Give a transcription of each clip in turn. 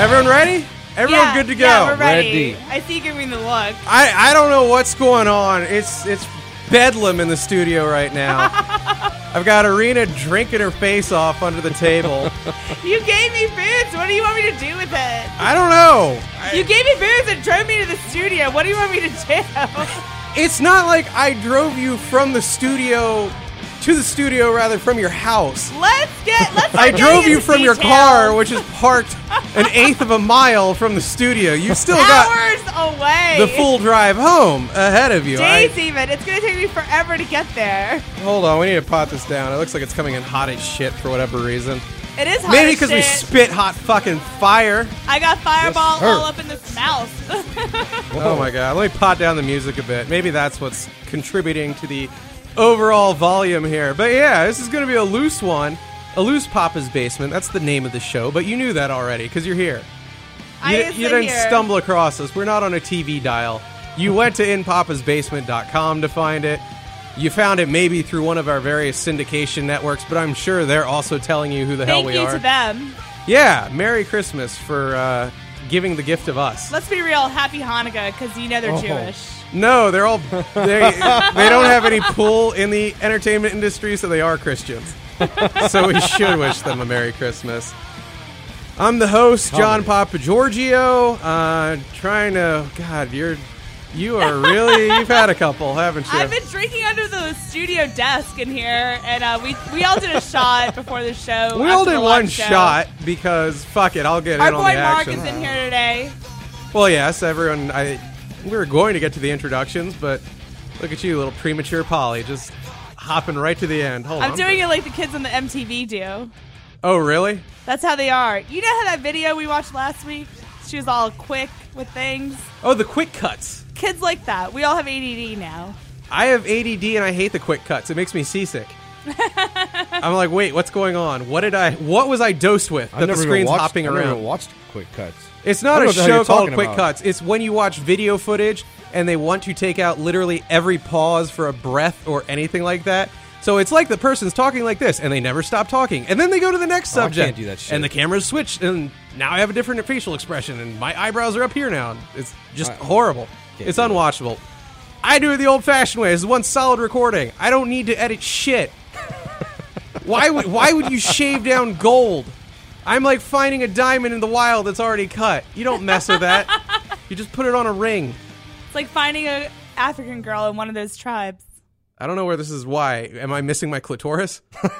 Everyone ready? Everyone good to go? Yeah, we're ready. Ready. I see you giving me the look. I don't know what's going on. It's bedlam in the studio right now. I've got Arena drinking her face off under the table. You gave me booze. What do you want me to do with it? I don't know. You gave me booze and drove me to the studio. What do you want me to do? It's not like I drove you from the studio to the studio, rather, from your house. I drove you from your car, which is parked an eighth of a mile from the studio. You still hours got away. the full drive home ahead of you. Days even. It's going to take me forever to get there. Hold on, we need to pot this down. It looks like it's coming in hot as shit for whatever reason. It is hot Maybe as because we shit. spit hot fucking fire. I got fireball Yes, sir. all up in this mouth. Oh my god, let me pot down the music a bit. Maybe that's what's contributing to the overall volume here. But yeah, this is going to be a loose one. A loose Papa's Basement. That's the name of the show, but you knew that already because you're here. You didn't stumble across us. We're not on a TV dial. You went to inpapasbasement.com to find it. You found it maybe through one of our various syndication networks, but I'm sure they're also telling you who the hell we are. Thank you to them. Yeah, Merry Christmas for giving the gift of us. Let's be real. Happy Hanukkah, because you know they're Jewish. No, they're all they don't have any pull in the entertainment industry, so they are Christians. So we should wish them a Merry Christmas. I'm the host, John Papagiorgio. Trying to, God, you are really, you've had a couple, haven't you? I've been drinking under the studio desk in here, and we all did a shot before the show. We all did one shot because fuck it, I'll get Our in on boy the Mark action. is in here today. Well, yes, everyone. We were going to get to the introductions, but look at you, little premature Polly, just hopping right to the end. Hold on. I'm doing it like the kids on the MTV do. Oh, really? That's how they are. You know how that video we watched last week? She was all quick with things. Oh, the quick cuts. Kids like that. We all have ADD now. I have ADD and I hate the quick cuts. It makes me seasick. I'm like, wait, what's going on? What was I dosed with that the screen's hopping I around? never watched Quick Cuts. It's not I a don't know what the hell show you're called talking Quick about. Cuts. It's when you watch video footage and they want to take out literally every pause for a breath or anything like that. So it's like the person's talking like this, and they never stop talking. And then they go to the next Oh, I subject. can't do that shit. And the camera's switched, and now I have a different facial expression, and my eyebrows are up here now. It's just horrible. It's do that. unwatchable. I do it the old-fashioned way. This is one solid recording. I don't need to edit shit. Why would you shave down gold? I'm like finding a diamond in the wild that's already cut. You don't mess with that. You just put it on a ring. It's like finding an African girl in one of those tribes. I don't know where this is. Why? Am I missing my clitoris?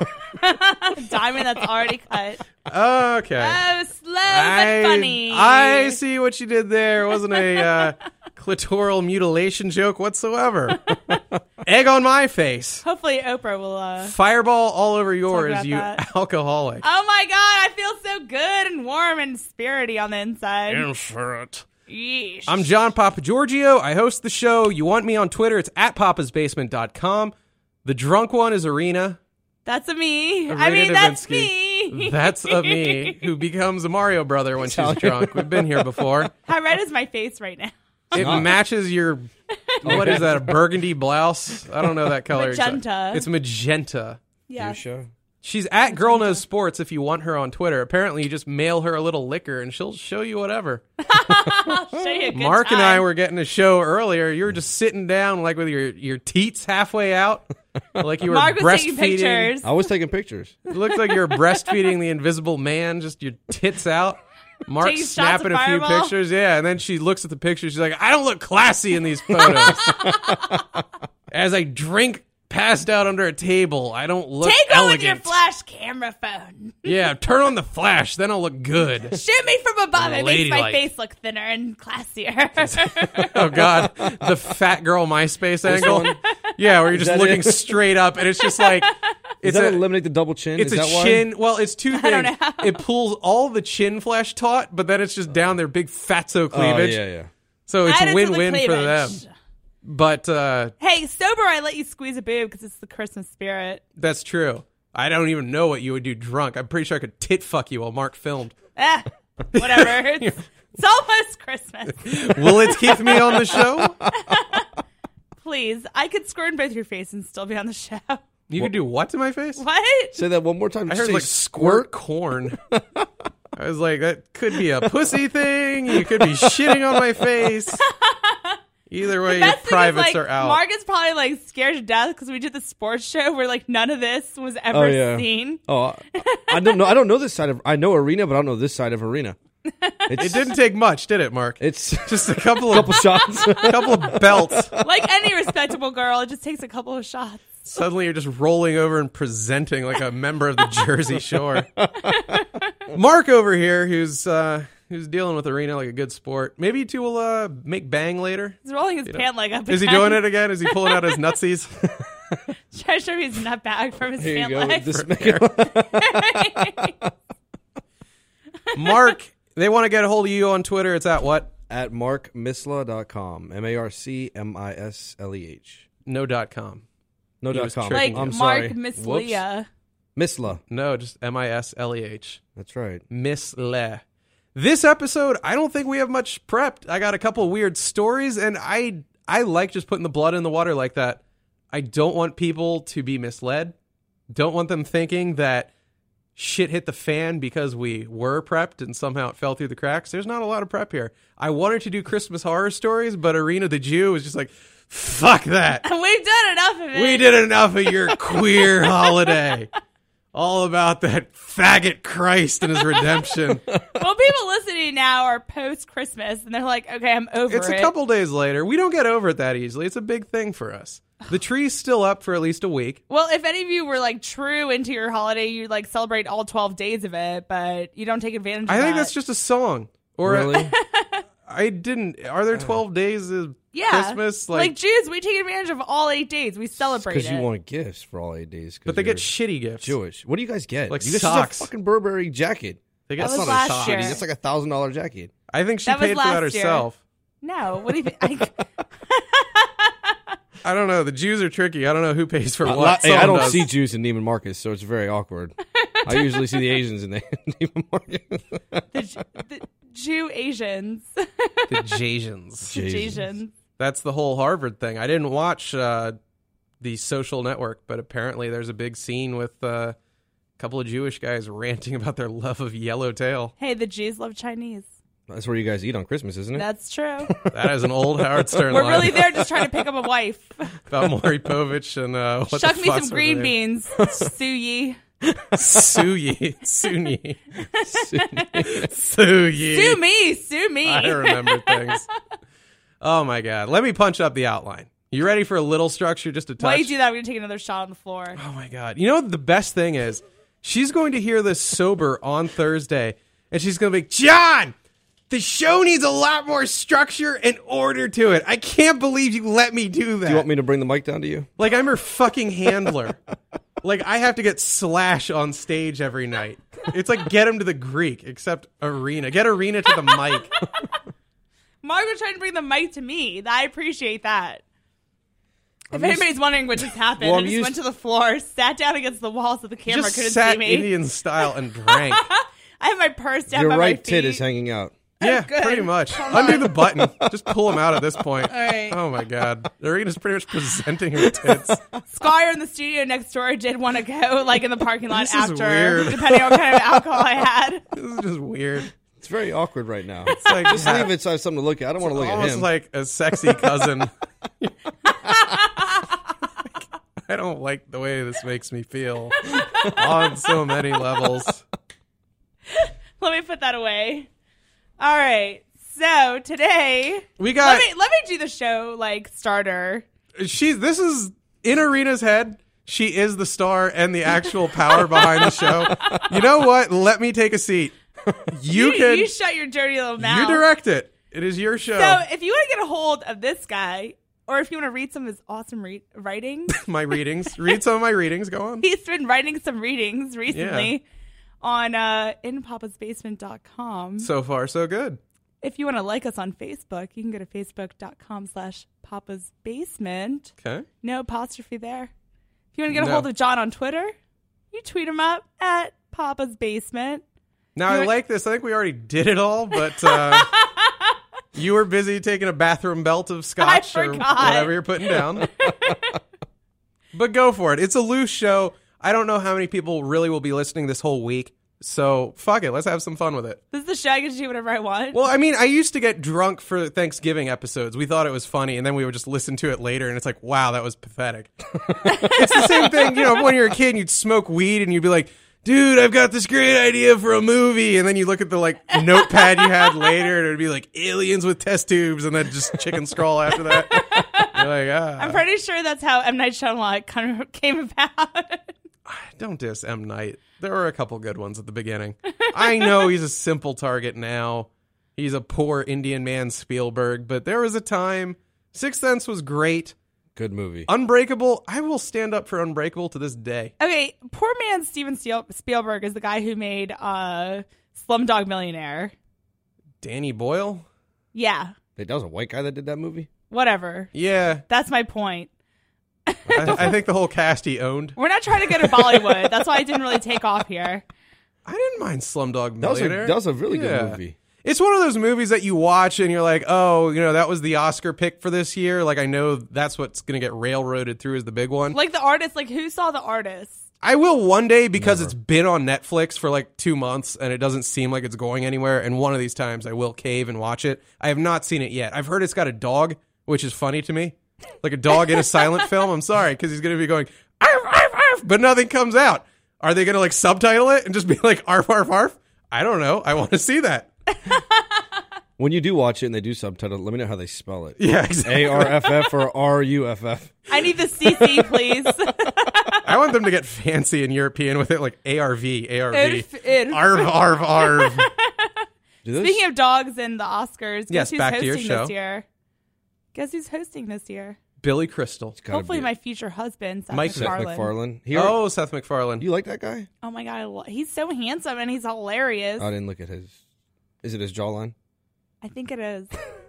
Diamond that's already cut. Okay. Oh, slow but funny. I see what you did there. It wasn't a clitoral mutilation joke whatsoever. Egg on my face. Hopefully Oprah will... Fireball all over yours, about you that. alcoholic. Oh my god, I feel so good and warm and spirity on the inside. Yeesh. I'm John Papagiorgio. I host the show. You want me on Twitter? It's at papasbasement.com. The drunk one is Arena. That's a me. Arena I mean, that's Davinsky. me. That's a me who becomes a Mario brother when she's drunk. We've been here before. How red is my face right now? It matches your, what is that, a burgundy blouse? I don't know that color. Magenta. It's magenta. Yeah. Show. She's at Girl Knows Sports if you want her on Twitter. Apparently, you just mail her a little liquor and she'll show you whatever. I'll show you a good Mark time. and I were getting a show earlier. You were just sitting down like with your teats halfway out. Like you were Mark was taking breastfeeding. pictures. I was taking pictures. It looked like you were breastfeeding the invisible man, just your tits out. Mark's Taking shots snapping of a few Fireball. pictures. Yeah, and then she looks at the pictures. She's like, I don't look classy in these photos. As I drink passed out under a table, I don't look Take on with your elegant. flash camera phone. Yeah, turn on the flash, then I'll look good. Shoot me from above. It makes my Ladylike. face look thinner and classier. Oh, God. The fat girl MySpace angle. Yeah, where you're just that looking it? straight up, and it's just like... Does that eliminate the double chin? It's Is a that why? chin. Well, it's two don't things. know. It pulls all the chin flesh taut, but then it's just down their big fatso cleavage. Oh, yeah. So it's Add it a to the win-win for them. cleavage. But Hey, sober, I let you squeeze a boob because it's the Christmas spirit. that's true. I don't even know what you would do drunk. I'm pretty sure I could tit fuck you while Mark filmed. Whatever. It's almost Christmas. Will it keep me on the show? Please, I could squirt in both your face and still be on the show. You could do what to my face? What? Say that one more time. I heard Say like squirt corn. I was like, that could be a pussy thing. You could be shitting on my face. Either way, your privates are out. Mark is probably like scared to death because we did the sports show where like none of this was ever seen. Oh, I don't know. I don't know this side of. I know Arena, but I don't know this side of Arena. It didn't take much, did it, Mark? It's just a couple of shots, a couple of belts. Like any respectable girl, it just takes a couple of shots. Suddenly, you're just rolling over and presenting like a member of the Jersey Shore. Mark over here, who's dealing with Arena like a good sport. Maybe you two will make bang later. He's rolling his pant leg up again. Is he doing it again? Is he pulling out his nutsies? Trying to show me his nut bag from his Here pant leg. Mark, they want to get a hold of you on Twitter. It's at what? At markmisleh.com. MarcMisleh. No .com. No .com. Like I'm Mark sorry. Misleh. Misleh. No, just Misleh. That's right. Misleh. This episode, I don't think we have much prepped. I got a couple weird stories, and I like just putting the blood in the water like that. I don't want people to be misled. Don't want them thinking that shit hit the fan because we were prepped and somehow it fell through the cracks. There's not a lot of prep here. I wanted to do Christmas horror stories, but Arena the Jew was just like, fuck that. We've done enough of it. We did enough of your queer holiday. All about that faggot Christ and his redemption. Well, people listening now are post-Christmas, and they're like, okay, I'm over it. It's a couple days later. We don't get over it that easily. It's a big thing for us. The tree's still up for at least a week. Well, if any of you were like true into your holiday, you like celebrate all 12 days of it, but you don't take advantage of that. I think that's just a song. Or really? I didn't. Are there 12 days of Christmas? Like Jews, we take advantage of all 8 days. We celebrate it. Because you want gifts for all 8 days. But they get shitty gifts. Jewish. What do you guys get? Like you get socks. A fucking Burberry jacket. They get That was That's not last a year. shitty. That's like $1,000 jacket. I think she That was paid for that last year. herself. No, what do you think? I don't know. The Jews are tricky. I don't know who pays for what. Hey, I Someone don't does. see Jews in Neiman Marcus, so it's very awkward. I usually see the Asians in the Neiman Marcus. the Jew Asians. The Jasians. Asians. That's the whole Harvard thing. I didn't watch The Social Network, but apparently there's a big scene with a couple of Jewish guys ranting about their love of yellowtail. Hey, the Jews love Chinese. That's where you guys eat on Christmas, isn't it? That's true. That is an old Howard Stern We're line really there just trying to pick up a wife. about Maury Povich and what Shuck the me fuck's some her green name? beans, Suyi. Suyi. Sunyi. Suyi. Sue me. I remember things. Oh my God. Let me punch up the outline. You ready for a little structure, just a touch? While you do that, we're going to take another shot on the floor. Oh my God. You know what the best thing is? She's going to hear this sober on Thursday, and she's going to be, John, the show needs a lot more structure and order to it. I can't believe you let me do that. Do you want me to bring the mic down to you? Like I'm her fucking handler. Like I have to get Slash on stage every night. It's like get him to the Greek, except Arena. Get Arena to the mic. Margaret's trying to bring the mic to me. I appreciate that. If anybody's wondering what just happened, I just went to the floor, sat down against the wall so the camera Just couldn't sat see me. Indian style and drank. I have my purse down Your by right my feet. tit is hanging out. Yeah, good. pretty much. Undo the button. Just pull him out at this point. All right. Oh my God. Arena's pretty much presenting her tits. Squire in the studio next door did want to go, like in the parking lot This is after, weird. depending on what kind of alcohol I had. This is just weird. It's very awkward right now. It's like Just leave it so I have something to look at. I don't want to look at almost him. like a sexy cousin. I don't like the way this makes me feel on so many levels. Let me put that away. All right. So today We got let me do the show like starter. this is in Arena's head. She is the star and the actual power behind the show. You know what? Let me take a seat. You shut your dirty little mouth. You direct it. It is your show. So if you want to get a hold of this guy, or if you want to read some of his awesome writings, My readings. Read some of my readings. Go on. he's been writing some readings recently on inpapa'sbasement.com. So far, so good. If you want to like us on Facebook, you can go to facebook.com/papasbasement. Okay. No apostrophe there. If you want to get a No. hold of John on Twitter, you tweet him up at Papa's Basement. Now, I like this. I think we already did it all, but you were busy taking a bathroom belt of scotch or forgot. whatever you're putting down. But go for it. It's a loose show. I don't know how many people really will be listening this whole week. So fuck it, let's have some fun with it. This is the show I get to do whatever I want. Well, I mean, I used to get drunk for Thanksgiving episodes. We thought it was funny, and then we would just listen to it later, and it's like, wow, that was pathetic. It's the same thing, when you're a kid and you'd smoke weed and you'd be like, dude, I've got this great idea for a movie, and then you look at the notepad you had later, and it'd be like aliens with test tubes, and then just chicken scrawl after that. You're like, I'm pretty sure that's how M. Night Shyamalan kind of came about. Don't diss M. Night. There were a couple good ones at the beginning. I know he's a simple target now. He's a poor Indian man Spielberg, but there was a time. Sixth Sense was great. Good movie. Unbreakable. I will stand up for Unbreakable to this day. Okay, poor man Steven Spielberg is the guy who made Slumdog Millionaire. Danny Boyle? Yeah. Wait, that was a white guy that did that movie? Whatever. Yeah. That's my point. I think the whole cast he owned. We're not trying to go to Bollywood. That's why I didn't really take off here. I didn't mind Slumdog Millionaire. That was a really good movie. It's one of those movies that you watch and you're like, oh, that was the Oscar pick for this year. Like, I know that's what's going to get railroaded through as the big one. Like The Artist. Like, who saw The Artist? I will one day because it's been on Netflix for 2 months and it doesn't seem like it's going anywhere. And one of these times I will cave and watch it. I have not seen it yet. I've heard it's got a dog, which is funny to me. Like a dog in a silent film. I'm sorry, because he's going to be going, arf, arf, arf, but nothing comes out. Are they going to subtitle it and just be like, arf, arf, arf? I don't know. I want to see that. When you do watch it and they do subtitle, let me know how they spell it. Yeah, exactly. ARFF or RUFF. I need the CC, please. I want them to get fancy and European with it, like ARV. Irf. Arv, arv, arv. Speaking of dogs and the Oscars, guess who's back to your hosting show. this year? Guess who's hosting this year? Billy Crystal. Hopefully my future husband, Seth Seth MacFarlane. Seth MacFarlane. You like that guy? Oh my God. He's so handsome and he's hilarious. I didn't look at his... Is it his jawline? I think it is.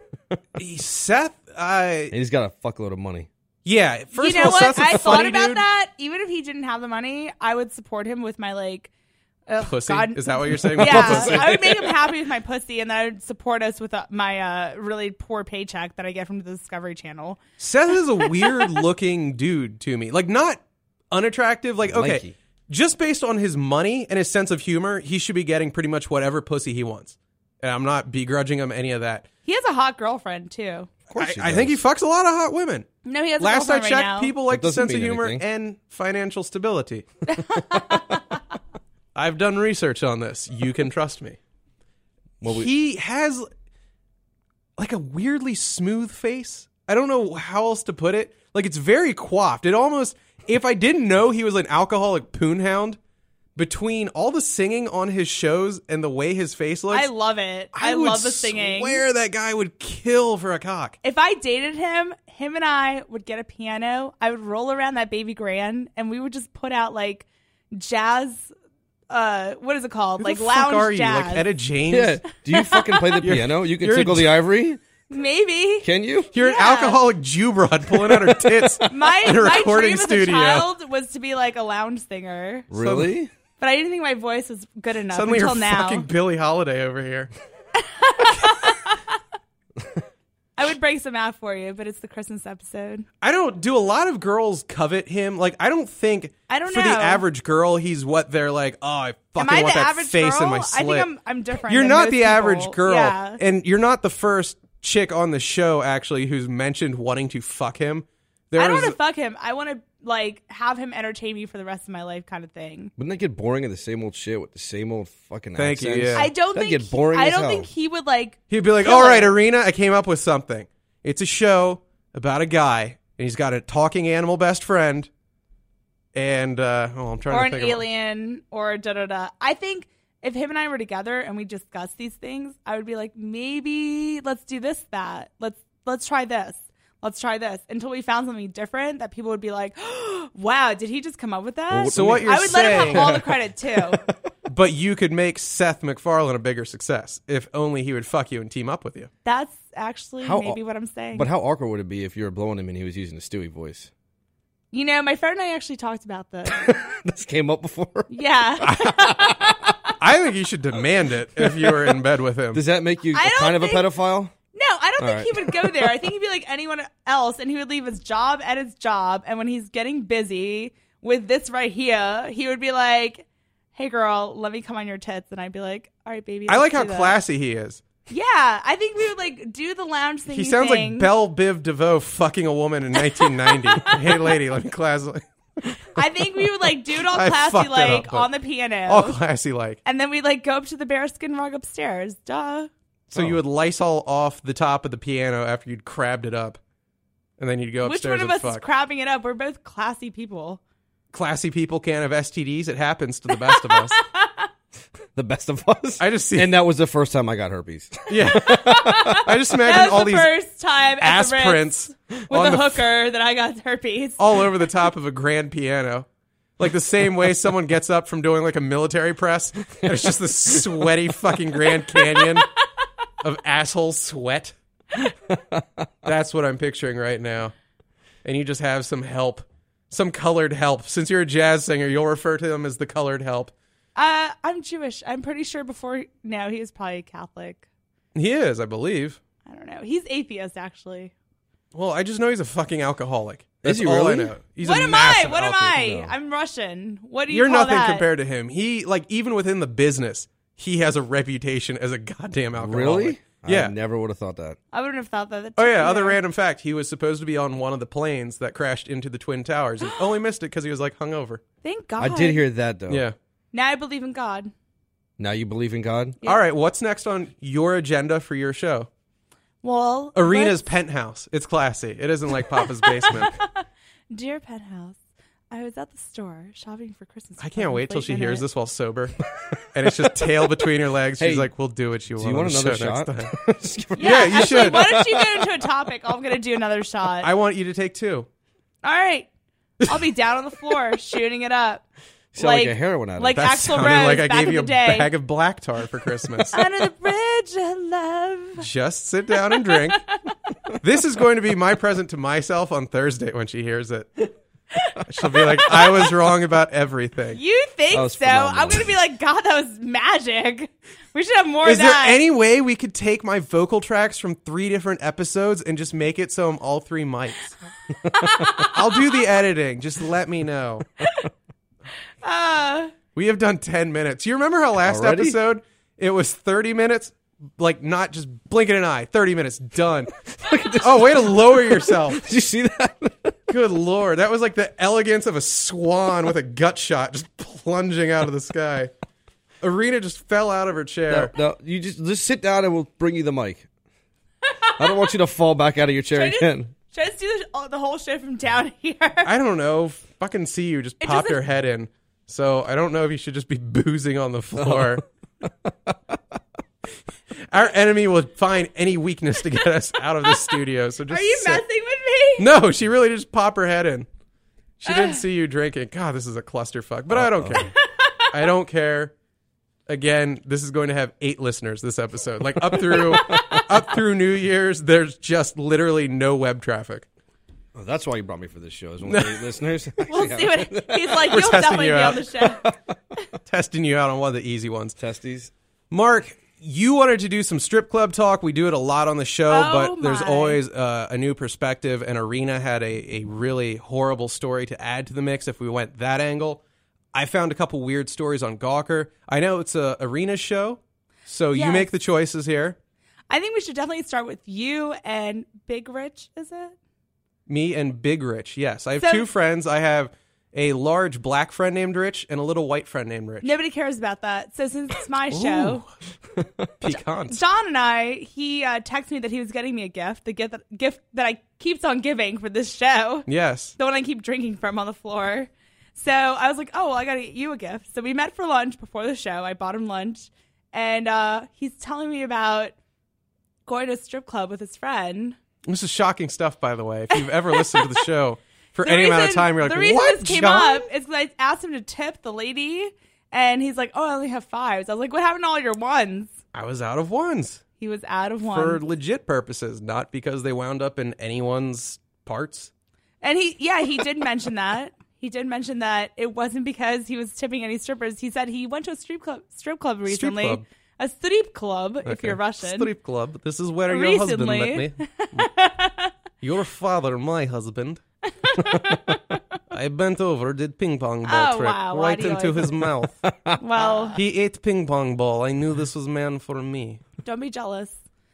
Seth, and he's got a fuckload of money. Yeah. First you know of all, what? Seth's a I funny thought about dude. that. Even if he didn't have the money, I would support him with my pussy? God. Is that what you're saying? Yeah, I would make him happy with my pussy, and then I would support us with my really poor paycheck that I get from the Discovery Channel. Seth is a weird-looking dude to me. Not unattractive. Okay, Lanky. Just based on his money and his sense of humor, he should be getting pretty much whatever pussy he wants. And I'm not begrudging him any of that. He has a hot girlfriend, too. Of course I think he fucks a lot of hot women. No, he has Last a I girlfriend checked, right now. people like the doesn't sense of mean humor anything. and financial stability. I've done research on this. You can trust me. He has a weirdly smooth face. I don't know how else to put it. It's very coiffed. It almost, if I didn't know he was an alcoholic poonhound, between all the singing on his shows and the way his face looks, I love it. I love the singing. I swear that guy would kill for a cock. If I dated him and I would get a piano, I would roll around that baby grand, and we would just put out jazz. What is it called? Who the Lounge fuck are you? jazz. Etta James? Yeah. Do you fucking play the piano? You can tickle the ivory? Maybe. Can you? You're an alcoholic Jew broad pulling out her tits My in a dream recording as studio. a child was to be a lounge singer. Really? But I didn't think my voice was good enough Suddenly until you're now. fucking Billie Holiday over here. I would break some out for you, but it's the Christmas episode. I don't do a lot of girls covet him. I don't think I don't for know. the average girl he's what they're like, oh, I Am fucking I want the that average face girl? in my slit. I think I'm different. You're than not most the people. average girl. Yeah. And you're not the first chick on the show actually who's mentioned wanting to fuck him. I don't want to fuck him. I want to have him entertain me for the rest of my life, kind of thing. Wouldn't that get boring in the same old shit with the same old fucking Thank you, accents? yeah. I don't That'd think get boring I as don't hell. think he would He'd be like, kill all right, it. Arena, I came up with something. It's a show about a guy, and he's got a talking animal best friend, and I'm trying or to an think alien or da-da-da. I think if him and I were together and we discussed these things, I would be like, maybe let's do this, that. Let's try this. Let's try this until we found something different that people would be like, wow, did he just come up with that? So what you're I would let him saying, have all the credit too. but you could make Seth MacFarlane a bigger success if only he would fuck you and team up with you. That's actually maybe what I'm saying. But how awkward would it be if you were blowing him and he was using a Stewie voice? My friend and I actually talked about this. This came up before? Yeah. I think you should demand it if you were in bed with him. Does that make you I don't kind of a think- pedophile? No, I don't think right. he would go there. I think he'd be like anyone else, and he would leave his job at his job. And when he's getting busy with this right here, he would be like, hey girl, let me come on your tits. And I'd be like, all right, baby. I like let's how do that. classy he is. Yeah, I think we would like do the lounge thing. He sounds like Belle Biv DeVoe fucking a woman in 1990. Hey lady, let me classy. I think we would like do it all I classy fucked it up, like but- on the piano. All classy like. And then we'd like go up to the bearskin rug upstairs. Duh. So you would Lysol off the top of the piano after you'd crabbed it up. And then you'd go Which upstairs one of and us is fuck. crabbing it up? We're both classy people. Classy people can't have STDs. It happens to the best of us. The best of us. I just see. And that was the first time I got herpes. Yeah. I just imagine That all was the these first time at ass the Ritz prints with on a the hooker that I got herpes. all over the top of a grand piano. Like the same way someone gets up from doing like a military press, and it's just the sweaty fucking Grand Canyon of asshole sweat. That's what I'm picturing right now. And you just have some help, some colored help. Since you're a jazz singer, you'll refer to them as the colored help. I'm Jewish. I'm pretty sure before now he was probably Catholic. He is, I believe. I don't know. He's atheist, actually. Well, I just know he's a fucking alcoholic. That's Is he all really? I know. He's What a am I? massive What am alcoholic. I? I'm Russian. What do you You're call nothing that? compared to him. He, like, even within the business, he has a reputation as a goddamn alcoholic. Really? Yeah. I never would have thought that. I wouldn't have thought that. Oh yeah, either. other random fact. He was supposed to be on one of the planes that crashed into the Twin Towers and only missed it because he was like hungover. Thank God. I did hear that though. Yeah. Now I believe in God. Now you believe in God? Yeah. All right, what's next on your agenda for your show? Well, Arena's penthouse. It's classy. It isn't like Papa's basement. Dear Penthouse, I was at the store shopping for Christmas. I can't wait till she hears this. this while sober. And it's just tail between her legs. She's Hey, like, we'll do what you Do want. you want on the another show shot? next time. Just give her- Yeah, you actually, should. Why don't you go into a topic? I'm going to do another shot. I want you to take two. All right. I'll be down on the floor shooting it up. Sound like a heroin addict. Like That Axl sounded Rose like I back gave in you the a day. bag of black tar for Christmas. Under the bridge of love. Just sit down and drink. This is going to be my present to myself on Thursday when she hears it. She'll be like, I was wrong about everything. You think That so? was phenomenal. I'm going to be like, God, that was magic. We should have more Is of there that. any way we could take my vocal tracks from 3 different episodes and just make it so I'm all 3 mics? I'll do the editing. Just let me know. We have done 10 minutes. You remember how last Already? episode, it was 30 minutes? Like, not just blinking an eye. 30 minutes, done. Oh, way to lower yourself. Did you see that? Good Lord. That was like the elegance of a swan with a gut shot just plunging out of the sky. Arena just fell out of her chair. No, you just sit down and we'll bring you the mic. I don't want you to fall back out of your chair again. Should I just do the whole show from down here? I don't know. Fucking see you just pop doesn't- your head in. So I don't know if you should just be boozing on the floor. Our enemy will find any weakness to get us out of the studio. So just Are you sit. messing with me? No, she really just pop her head in. She didn't see you drinking. God, this is a clusterfuck. But I don't care. I don't care. Again, this is going to have 8 listeners this episode. Like up through New Year's, there's just literally no web traffic. Oh, that's why you brought me for this show. Is one of the listeners. We'll see what he's like. We're You'll testing definitely you be out. on the show. Testing you out on one of the easy ones. Testes. Mark, you wanted to do some strip club talk. We do it a lot on the show, Oh, but there's my. always a new perspective, and Arena had a really horrible story to add to the mix if we went that angle. I found a couple weird stories on Gawker. I know it's a Arena show, so you Yes. make the choices here. I think we should definitely start with you and Big Rich, is it? Me and Big Rich, yes. I have So- 2 friends. I have a large black friend named Rich and a little white friend named Rich. Nobody cares about that. So since it's my show, Pecans. John and I, he texted me that he was getting me a gift, the gift that I keeps on giving for this show, Yes. the one I keep drinking from on the floor. So I was like, oh, well, I got to get you a gift. So we met for lunch before the show. I bought him lunch. And he's telling me about going to a strip club with his friend. This is shocking stuff, by the way. If you've ever listened to the show for The any amount of reason- time, you're like, the reason what, this came John? up is because I asked him to tip the lady, and he's like, "Oh, I only have 5s." I was like, "What happened to all your 1s?" I was out of ones He was out of for 1s, legit purposes, not because they wound up in anyone's parts. and he did mention that. He did mention that it wasn't because he was tipping any strippers. He said he went to a strip club recently. club. A strip club, if Okay. you're Russian. Strip club. This is where your husband Recently. met me. Your father, my husband. I bent over, did ping pong ball Oh, trick wow. Why right do you into always- his mouth. Well, He ate ping pong ball. I knew this was man for me. don't be jealous.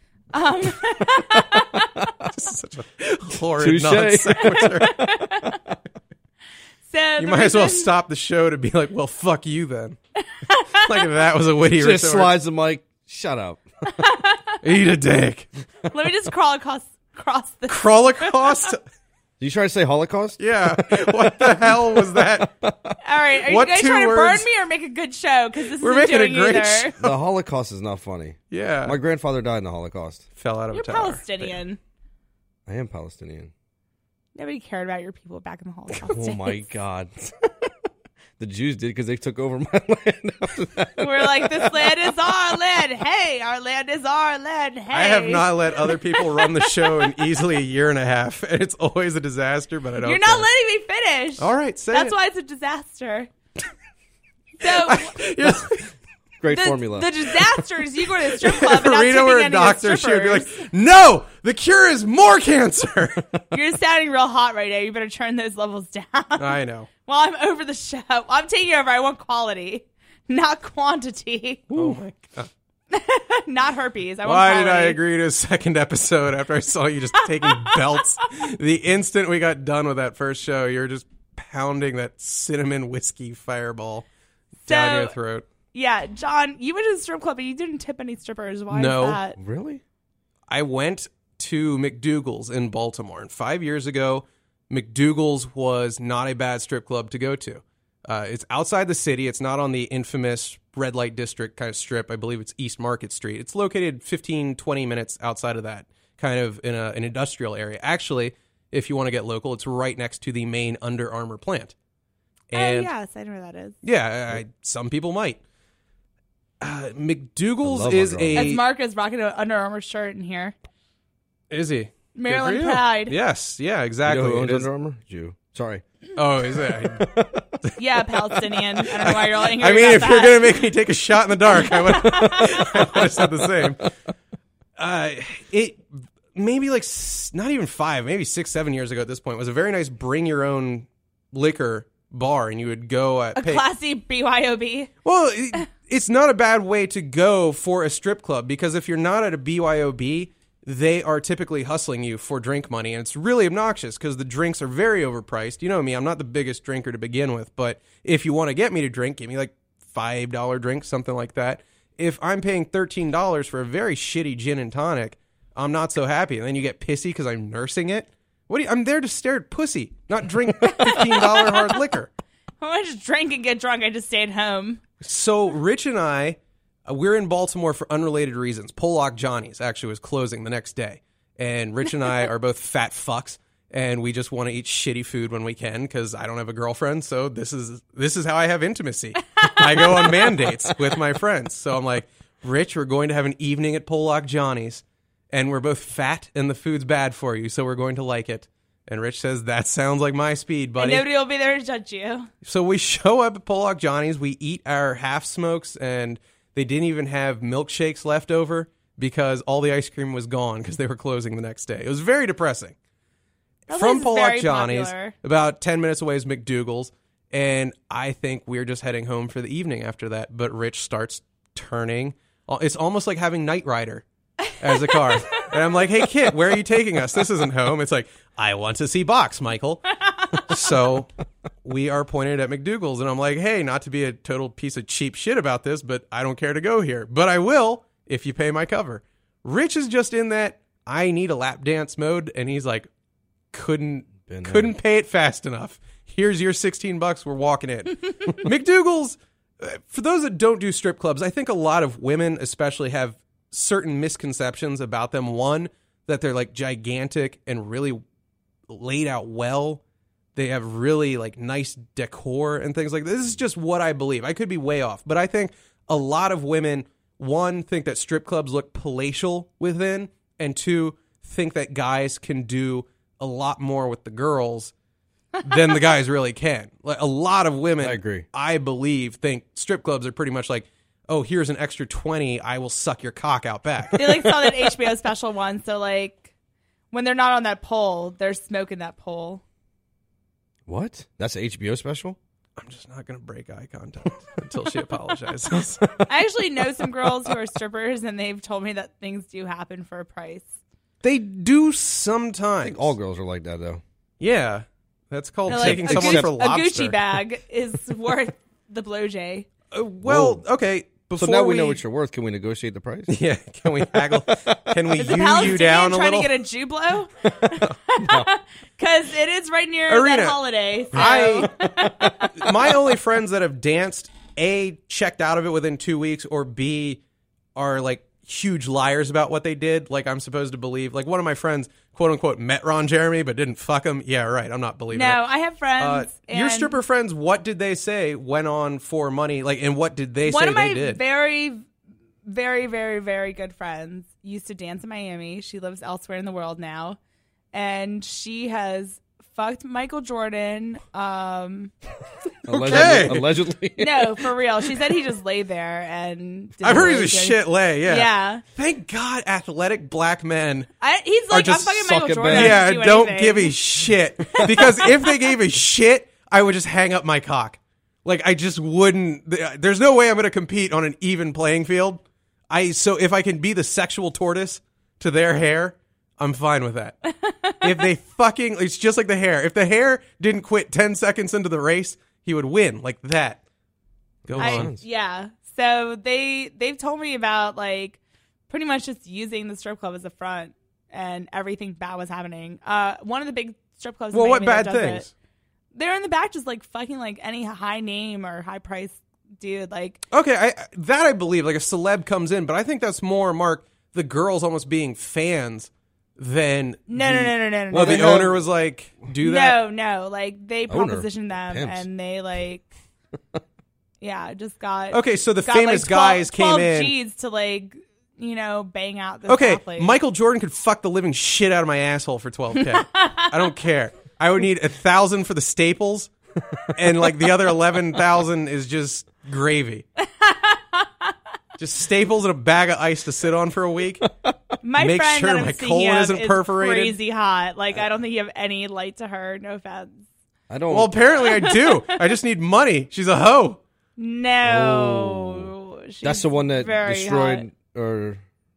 Such a horrid Touche. non sequitur. So You might as well stop the show to be like, well, fuck you then. Like if that was a witty Just retort. slides the mic. Shut up. Eat a dick. Let me just crawl across the. Holocaust? You trying to say Holocaust? Yeah. What the hell was that? All right, are What you guys two trying to words? burn me or make a good show? Because this We're isn't making a doing great either. show. The Holocaust is not funny. Yeah. My grandfather died in the Holocaust. Fell out of You're a tower. Palestinian. I am Palestinian. Nobody cared about your people back in the Holocaust. Oh my days. God. The Jews did because they took over my land after that. We're like, this land is our land. Hey, our land is our land. Hey. I have not let other people run the show in easily a year and a half, and it's always a disaster, but I don't You're not care. letting me finish. All right, say That's it. why it's a disaster. So Great formula. the disaster is you go to the strip club and not Rita tipping were any a of the doctor, she would be like, strippers. no, the cure is more cancer. You're sounding real hot right now. You better turn those levels down. I know. Well, I'm over the show. I'm taking over. I want quality, not quantity. Oh my God. Not herpes. I want Why quality. did I agree to a second episode after I saw you just taking belts? The instant we got done with that first show, you were just pounding that cinnamon whiskey fireball down your throat. Yeah, John, you went to the strip club and you didn't tip any strippers. Why No. is that? Really? I went to McDougal's in Baltimore, and 5 years ago, McDougal's was not a bad strip club to go to. It's outside the city. It's not on the infamous red light district kind of strip. I believe it's East Market Street. It's located 15, 20 minutes outside of that, kind of in an industrial area. Actually, if you want to get local, it's right next to the main Under Armour plant. And yes, I know where that is. yeah, some people might. McDougal's I love is Under Armour. As a... Mark is rocking an Under Armour shirt in here. Is he? Maryland Good for you. Pride. Yes, yeah, You exactly. know who It owns is- Under Armour? Jew. Sorry. Oh, is it? Yeah, Palestinian. I don't know why you're all angry I mean, about if that. you're going to make me take a shot in the dark, I would have said the same. It maybe like not even 5, maybe 6, 7 years ago at this point was a very nice bring your own liquor bar, and you would go A classy BYOB. Well, it's not a bad way to go for a strip club because if you're not at a BYOB, they are typically hustling you for drink money, and it's really obnoxious because the drinks are very overpriced. You know me, I'm not the biggest drinker to begin with, but if you want to get me to drink, give me like $5 drink, something like that. If I'm paying $13 for a very shitty gin and tonic, I'm not so happy. And then you get pissy because I'm nursing it. I'm there to stare at pussy, not drink $15 hard liquor. I just drink and get drunk. I just stayed home. So Rich and I, we're in Baltimore for unrelated reasons. Pollock Johnny's actually was closing the next day. And Rich and I are both fat fucks, and we just want to eat shitty food when we can because I don't have a girlfriend, so this is how I have intimacy. I go on mandates with my friends. So I'm like, Rich, we're going to have an evening at Pollock Johnny's, and we're both fat, and the food's bad for you, so we're going to like it. And Rich says, that sounds like my speed, And buddy. nobody will be there to judge you. So we show up at Pollock Johnny's, we eat our half smokes, and they didn't even have milkshakes left over because all the ice cream was gone because they were closing the next day. It was very depressing. That From place is Pollock very Johnny's, popular. about 10 minutes away is McDougal's, and I think we're just heading home for the evening after that. But Rich starts turning. It's almost like having Knight Rider as a car. And I'm like, hey, Kit, where are you taking us? This isn't home. It's like, I want to see Box, Michael. So we are pointed at McDougal's, and I'm like, hey, not to be a total piece of cheap shit about this, but I don't care to go here. But I will if you pay my cover. Rich is just in that I need a lap dance mode, and he's like, couldn't pay it fast enough. Here's your $16. We're walking in. McDougal's, for those that don't do strip clubs, I think a lot of women especially have certain misconceptions about them. One, that they're like gigantic and really laid out well. They have really like nice decor and things like this. This is just what I believe. I could be way off, but I think a lot of women, one, think that strip clubs look palatial within, and two, think that guys can do a lot more with the girls than the guys really can. Like a lot of women, I agree. I believe, think strip clubs are pretty much like, oh, here's an extra 20, I will suck your cock out back. They like saw that HBO special one, so like when they're not on that pole, they're smoking that pole. What? That's an HBO special? I'm just not going to break eye contact until she apologizes. I actually know some girls who are strippers, and they've told me that things do happen for a price. They do I sometimes. think all girls are like that, though. Yeah. That's called They're taking like, someone for a lobster. Gucci bag is worth the blowjay. Well, okay. So now we know what you're worth. Can we negotiate the price? Yeah, can we haggle? Can we Is the you Palestinian down a trying little? to get a Jew blow? Because it is right near Arena, that holiday. So. My only friends that have danced, A, checked out of it within 2 weeks, or B, are like huge liars about what they did. Like I'm supposed to believe. Like one of my friends, quote unquote, met Ron Jeremy but didn't fuck him. Yeah, right. I'm not believing it. No, I have friends. Your and stripper friends, what did they say went on for money? Like, and what did they one say of my they did? very, very, very, very good friends used to dance in Miami. She lives elsewhere in the world now, and she has fucked Michael Jordan. Allegedly. No, for real. She said he just laid there and. Didn't I've heard really he's a do shit lay. Yeah. Yeah. Thank God, athletic black men. He's like, I'm just fucking suck Michael it Jordan. back. I Yeah, didn't do don't anything. give a shit. Because if they gave a shit, I would just hang up my cock. Like, I just wouldn't. There's no way I'm going to compete on an even playing field. So if I can be the sexual tortoise to their hair, I'm fine with that. If they fucking, it's just like the hair. If the hair didn't quit 10 seconds into the race, he would win like that. Go on. Yeah. So they've told me about like pretty much just using the strip club as a front and everything bad was happening. One of the big strip clubs. Well, in what Miami bad that does things? it, they're in the back just like fucking like any high name or high price dude. Like Okay, I believe. Like a celeb comes in, but I think that's more, Mark, the girls almost being fans than no. Well, the owner was like, do that. No. Like they Owner. propositioned them Pimps. and they like, yeah, just got. Okay, so the got, famous like, 12 guys came 12 in. G's to like, bang out this Okay, athlete. Michael Jordan could fuck the living shit out of my asshole for $12K. I don't care. I would need 1,000 for the staples, and like the other 11,000 is just gravy. Just staples and a bag of ice to sit on for a week. My Make friend sure that I'm my speaking colon of isn't is perforated. crazy hot. Like I don't think you have any light to her. No offense. I don't. Well, apparently I do. I just need money. She's a hoe. No, she's that's the one that very destroyed hot. or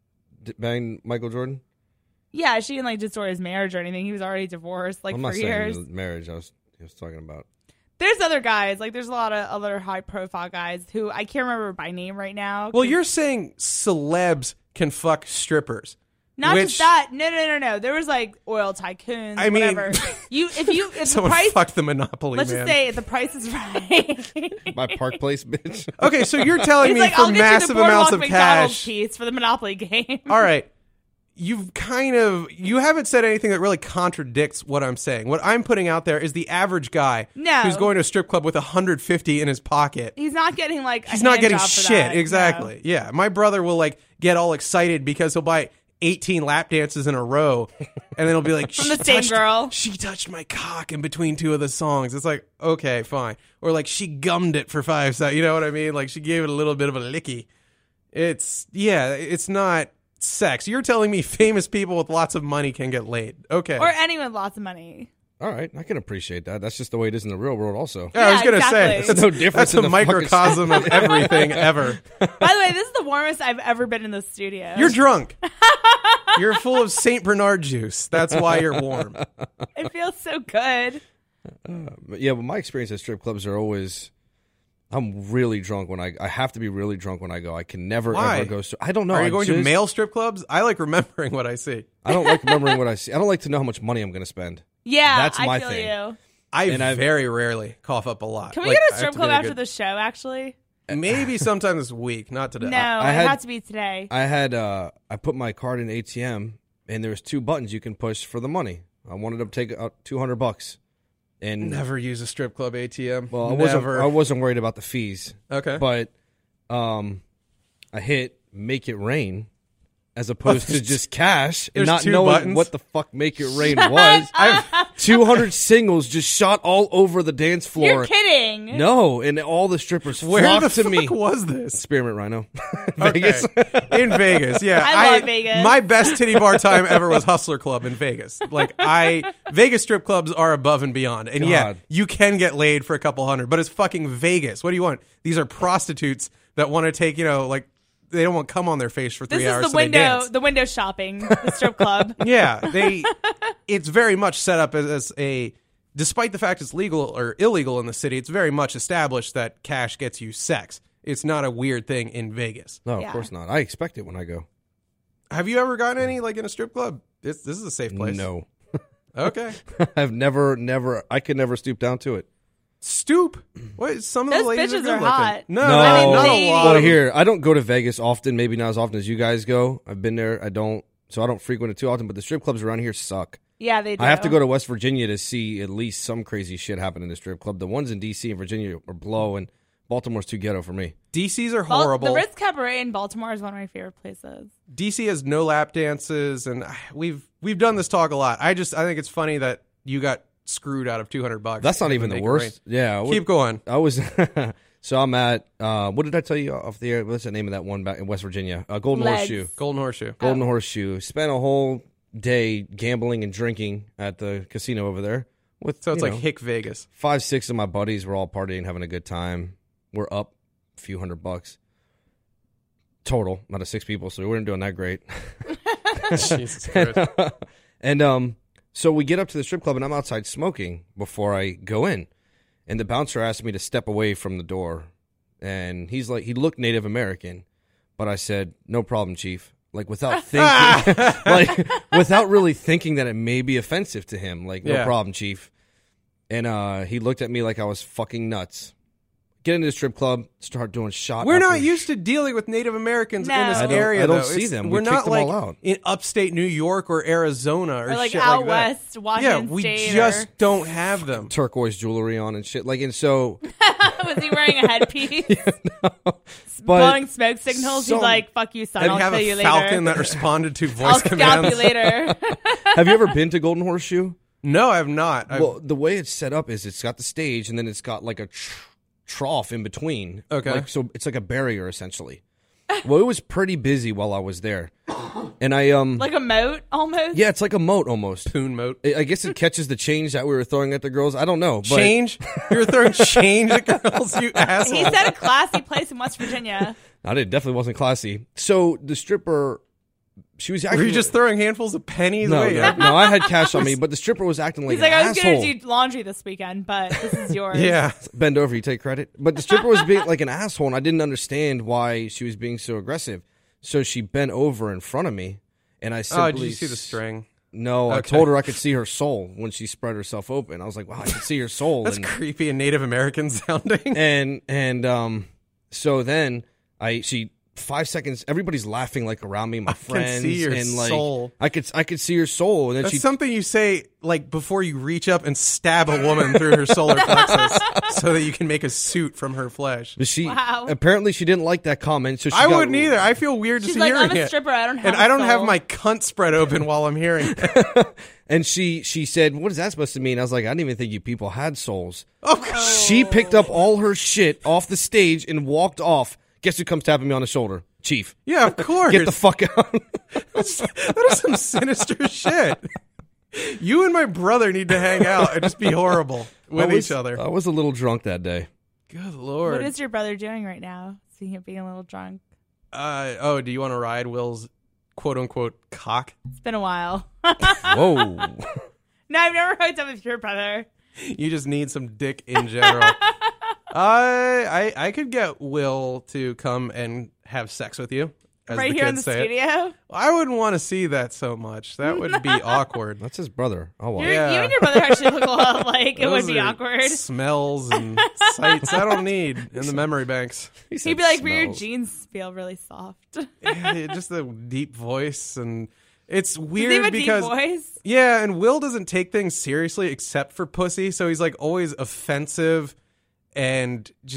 banged Michael Jordan? Yeah, she didn't like destroy his marriage or anything. He was already divorced like I'm for not saying years. the marriage. I was talking about. There's other guys. Like there's a lot of other high profile guys who I can't remember by name right now. Well, 'cause- you're saying celebs can fuck strippers. not which- just that. No. There was like oil tycoons. I mean- whatever. if the Someone price. fucked the monopoly, Let's man. just say if the price is right. My Park Place bitch. Okay, so you're telling He's me like, for I'll get massive you the amounts Boardwalk of McDonald's cash. piece for the Monopoly game. All right. You haven't said anything that really contradicts what I'm saying. What I'm putting out there is the average guy No. who's going to a strip club with $150 in his pocket. He's not getting like. He's not getting job for shit. that. Exactly. No. Yeah. My brother will like get all excited because he'll buy 18 lap dances in a row, and then he'll be like, From the same girl. She touched my cock in between two of the songs. It's like, okay, fine. Or like she gummed it for 5 seconds. You know what I mean? Like she gave it a little bit of a licky. It's not sex. You're telling me famous people with lots of money can get laid. Okay. Or anyone with lots of money. All right, I can appreciate that. That's just the way it is in the real world, also. Yeah, I was Yeah, going to say, exactly. that's, No difference that's in a the fucking microcosm of everything ever. By the way, this is the warmest I've ever been in the studio. You're drunk. You're full of St. Bernard juice. That's why you're warm. It feels so good. But yeah, but my experience at strip clubs are always. I'm really drunk when I have to be really drunk when I go. I can never Why? ever go. I don't know. Are you I going to just- male strip clubs? I like remembering what I see. I don't like remembering what I see. I don't like to know how much money I'm going to spend. Yeah, That's my I feel thing. you. I very rarely cough up a lot. Can we Like, get a I have strip to club be a after good- the show, actually? Maybe sometime this week, not today. No, I it had- had to be today. I had I put my card in ATM and there's 2 buttons you can push for the money. I wanted to take out $200, and Never use a strip club ATM. well, Never. I wasn't worried about the fees, Okay. but I hit make it rain, as opposed to just cash and there's not 2 knowing buttons? what the fuck Make It Rain was. 200 singles just shot all over the dance floor. You're kidding. No, and all the strippers Where flocked the to fuck me. was this? Spearmint Rhino. Okay. Vegas. In Vegas, yeah. I love Vegas. My best titty bar time ever was Hustler Club in Vegas. Vegas strip clubs are above and beyond. And yeah, God. you can get laid for a couple hundred, but it's fucking Vegas. What do you want? These are prostitutes that want to take, they don't want cum on their face for 3 This hours. is so they dance. the window shopping, the strip club. Yeah, it's very much set up as a, despite the fact it's legal or illegal in the city, it's very much established that cash gets you sex. It's not a weird thing in Vegas. No, Yeah. of course not. I expect it when I go. Have you ever gotten any in a strip club? This is a safe place. No. Okay. I've never, I could never stoop down to it. Stoop. What? Some of the Those ladies bitches are, good are looking. hot. No, I mean, not they- a lot. Well, of them. here, I don't go to Vegas often, maybe not as often as you guys go. I've been there. I don't frequent it too often, but the strip clubs around here suck. Yeah, they do. I have to go to West Virginia to see at least some crazy shit happen in the strip club. The ones in D.C. and Virginia are blow, and Baltimore's too ghetto for me. DC's are horrible. The Ritz Cabaret in Baltimore is one of my favorite places. DC has no lap dances, and we've done this talk a lot. I think it's funny that you got screwed out of $200. That's not even the worst. Yeah. Keep going. I was so I'm at what did I tell you off the air? What's the name of that one back in West Virginia? Golden Legs. Horseshoe. Golden Horseshoe. Golden Horseshoe. Spent a whole day gambling and drinking at the casino over there. With So it's you like know, Hick Vegas. 5-6 of my buddies were all partying, having a good time. We're up a few $100 total out of 6 people, so we weren't doing that great. Jesus Christ. And so we get up to the strip club, and I'm outside smoking before I go in. And the bouncer asked me to step away from the door. And he's like, he looked Native American, but I said, no problem, Chief. Like, without thinking, without really thinking that it may be offensive to him. Like, no Yeah. problem, Chief. And he looked at me like I was fucking nuts. Get into the strip club, start doing shot. We're after not used to dealing with Native Americans No. in this I don't- area. I don't though. see It's- them. We We're kicked not them like all out. in upstate New York or Arizona or, Or like shit out like that. west, Washington Yeah, we State. just don't have them. turquoise jewelry on and shit. Like, and so, Was he wearing a headpiece? but Blowing smoke signals? some- He's like, fuck you, son. And I'll have kill a you falcon later. that responded to voice I'll scalp commands. you later. have you ever been to Golden Horseshoe? No, I have not. Well, the way it's set up is it's got the stage and then it's got like a trough in between. Okay. Like, so it's like a barrier essentially. Well, it was pretty busy while I was there. And I Like a moat, almost? yeah, it's like a moat almost. Poon moat. I guess it catches the change that we were throwing at the girls. I don't know. But Change? You're throwing change at girls, you asshole. He said a classy place in West Virginia. it definitely wasn't classy. So the stripper, she was acting. Were you just throwing handfuls of pennies? no, Wait, no, I had cash on me, but the stripper was acting like He's like, an I was asshole. going to do laundry this weekend, but this is yours. Yeah. Bend over, you take credit. But the stripper was being like an asshole, and I didn't understand why she was being so aggressive. So she bent over in front of me, and I simply... Oh, did you see the string? No, I Okay. told her I could see her soul when she spread herself open. I was like, wow, I can see her soul. That's creepy and Native American sounding. And so then she 5 seconds, everybody's laughing like around me, my friends. see your and like soul. I could see her soul. And then That's she something you say like before you reach up and stab a woman through her solar plexus so that you can make a suit from her flesh. but she Wow. apparently she didn't like that comment. So she I got- wouldn't either. I feel weird She's just like, hearing I'm a it. stripper. I don't have And a I don't have soul. my cunt spread open while I'm hearing it. And she said, "What is that supposed to mean?" I was like, "I didn't even think you people had souls." Oh, She picked up all her shit off the stage and walked off. Guess who comes tapping me on the shoulder? Chief. yeah, of course. Get the fuck out. That is some sinister shit. You and my brother need to hang out and just be horrible with each other. I was a little drunk that day. Good lord. What is your brother doing right now? Speaking of being a little drunk. Do you want to ride Will's quote unquote cock? It's been a while. Whoa. No, I've never hooked up with your brother. You just need some dick in general. I could get Will to come and have sex with you. As Right the here in the kids say it. studio. I wouldn't want to see that so much. That would be awkward. That's his brother. Oh, wow. Yeah. You and your brother actually look a lot like it would Those be are awkward. Smells and sights I don't need in the memory banks. He said He'd be like, but your smells. jeans feel really soft. Yeah, just a deep voice, and it's Does he weird have a because deep voice? yeah, and Will doesn't take things seriously except for pussy, so he's like always offensive and just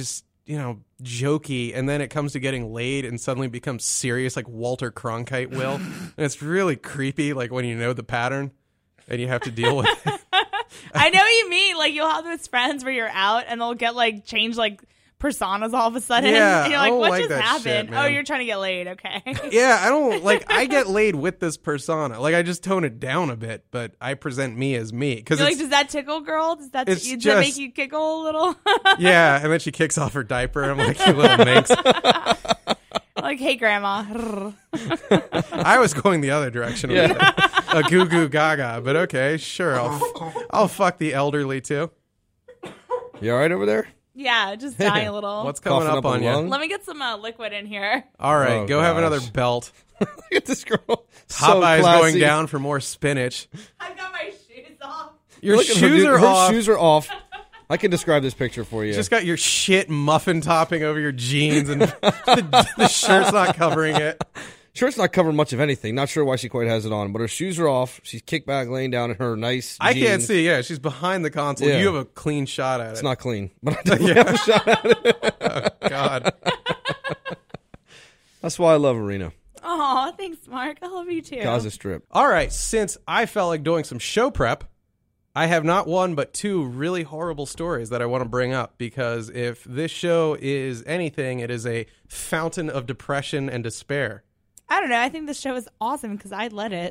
jokey, and then it comes to getting laid and suddenly becomes serious like Walter Cronkite will. And it's really creepy, like when you know the pattern and you have to deal with it. I know what you mean. Like, you'll have those friends where you're out and they'll get like changed like personas all of a sudden. Yeah, and you're I like, don't what like just that happened? shit, man. Oh, you're trying to get laid. Okay. Yeah, I don't I get laid with this persona. Like, I just tone it down a bit, but I present me as me. Because You're like, does that tickle, girl? Does that it's make you giggle a little? yeah, and then she kicks off her diaper. I'm like, you little minx. Like, hey, grandma. I was going the other direction with a goo goo gaga, but okay, sure. I'll fuck the elderly too. You all right over there? Yeah, just dying a little. What's coming Coughing up up a on you? lung? Let me get some liquid in here. All right, Oh, go have gosh. another belt. Look at this girl. So Popeye's classy. going down for more spinach. I've got my shoes off. Your Look at her, shoes dude. are her off. shoes are off. I can describe this picture for you. Just got your shit muffin topping over your jeans, and the shirt's not covering it. Shirt's not covering much of anything. Not sure why she quite has it on, but her shoes are off. She's kicked back, laying down in her nice I jeans. can't see. Yeah, she's behind the console. Yeah. You have a clean shot at It's it. not clean, but I definitely have a shot at it. God. That's why I love Arena. Oh, thanks, Mark. I love you too. Gaza Strip. All right, since I felt like doing some show prep, I have not one but two really horrible stories that I want to bring up, because if this show is anything, it is a fountain of depression and despair. I don't know. I think this show is awesome because I led it.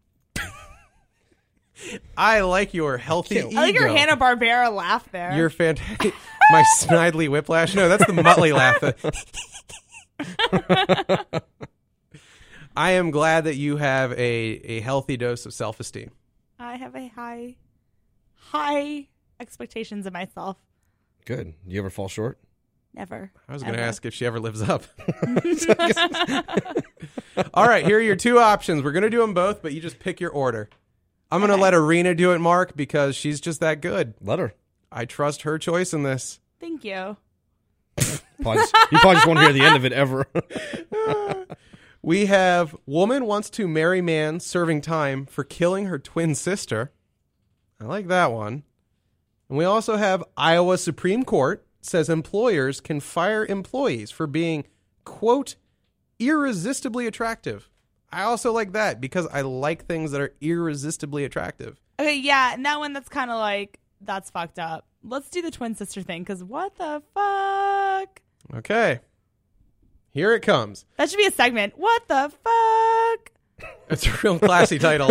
I like your healthy ego. I like your Hanna-Barbera laugh there. You're fantastic. My Snidely Whiplash. No, that's the Muttley laugh. I am glad that you have a healthy dose of self-esteem. I have a high expectations of myself. Good. You ever fall short? Never. I was going to Ever. ask if she ever lives up. All right, here are your two options. We're going to do them both, but you just pick your order. I'm going to let Arena do it, Mark, because she's just that good. Let her. I trust her choice in this. Thank you. You probably just won't hear the end of it ever. We have woman wants to marry man serving time for killing her twin sister. I like that one. And we also have Iowa Supreme Court says employers can fire employees for being, quote, irresistibly attractive. I also like that because I like things that are irresistibly attractive. Okay, yeah, and that one that's kind of like, that's fucked up. Let's do the twin sister thing, because what the fuck? Okay. Here it comes. That should be a segment. What the fuck? It's a real classy title.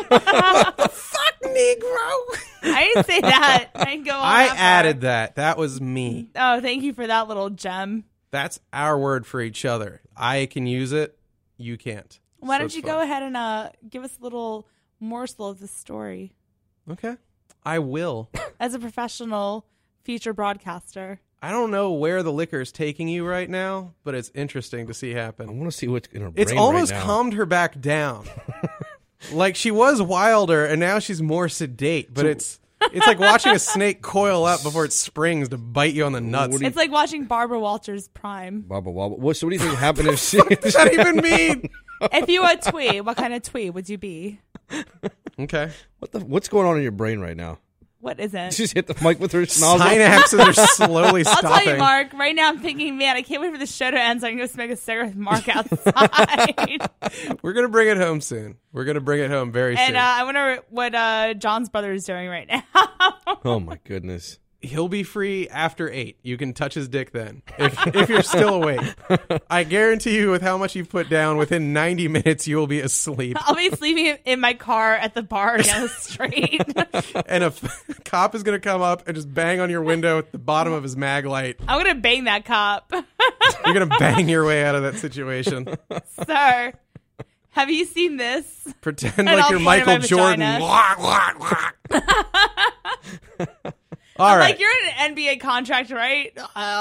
What the fuck, Negro? I didn't say that. I didn't go on I that far. added that. That was me. Oh, thank you for that little gem. That's our word for each other. I can use it. You can't. Why So don't it's you fun. go ahead and give us a little morsel of the story Okay. I will. as a professional feature broadcaster? I don't know where the liquor is taking you right now, but it's interesting to see I happen. want to see what's in her brain It's almost right now. calmed her back down. Like she was wilder and now she's more sedate, but it's like watching a snake coil up before it springs to bite you on the nuts. What do you- It's like watching Barbara Walters Prime. Wobble, wobble. So what do you think happened if she... What does that even mean? If you were a twee, what kind of twee would you be? Okay. What's going on in your brain right now? What isn't? She just hit the mic with her nozzle. Synapses are slowly I'll stopping. tell you, Mark. Right now, I'm thinking, man, I can't wait for the show to end so I can go smoke a cigarette with Mark outside. We're going to bring it home soon. We're going to bring it home very soon. And I wonder what John's brother is doing right now. Oh my goodness. He'll be free after 8. You can touch his dick then, if you're still awake. I guarantee you, with how much you've put down, within 90 minutes you will be asleep. I'll be sleeping in my car at the bar down the street. And a cop is going to come up and just bang on your window at the bottom of his mag light. I'm going to bang that cop. You're going to bang your way out of that situation. Sir, have you seen this? Pretend And like I'll you're point at my Michael Jordan. All right. Like, you're in an NBA contract, right?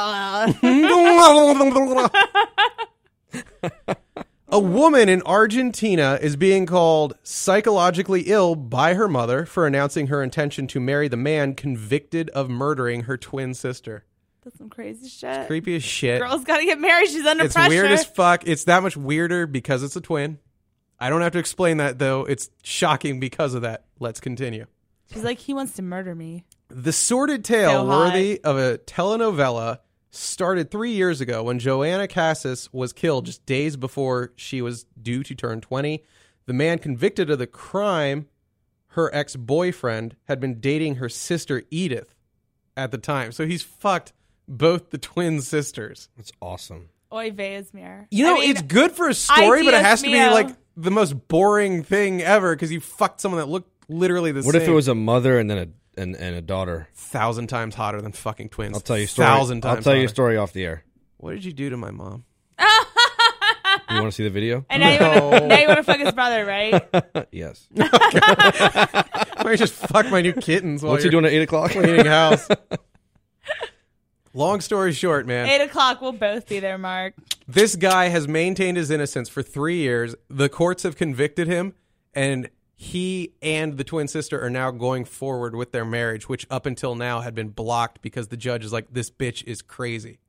A woman in Argentina is being called psychologically ill by her mother for announcing her intention to marry the man convicted of murdering her twin sister. That's some crazy shit. Creepy as shit. Girl's got to get married. She's under It's pressure. weird as fuck. It's that much weirder because it's a twin. I don't have to explain that, though. It's shocking because of that. Let's continue. She's like, he wants to murder me. The sordid tale So hot. worthy of a telenovela started 3 years ago when Joanna Cassis was killed just days before she was due to turn 20. The man convicted of the crime, her ex-boyfriend, had been dating her sister Edith at the time. So he's fucked both the twin sisters. That's awesome. Oy vey, Esmir. You know, I mean, it's good for a story, but it has to be Dios like mío. the most boring thing ever because you fucked someone that looked literally the same. What if it was a mother and then a daughter? 1,000 times hotter than fucking twins. I'll tell you a story. 1,000 times I'll tell you a hotter. story off the air. What did you do to my mom? You want to see the video? And now you want to fuck his brother, right? Yes. Why don't you just fuck my new kittens while What's he you're doing at 8 o'clock? cleaning house? Long story short, man. 8 o'clock, we'll both be there, Mark. This guy has maintained his innocence for 3 years. The courts have convicted him, and he and the twin sister are now going forward with their marriage, which up until now had been blocked because the judge is like, this bitch is crazy.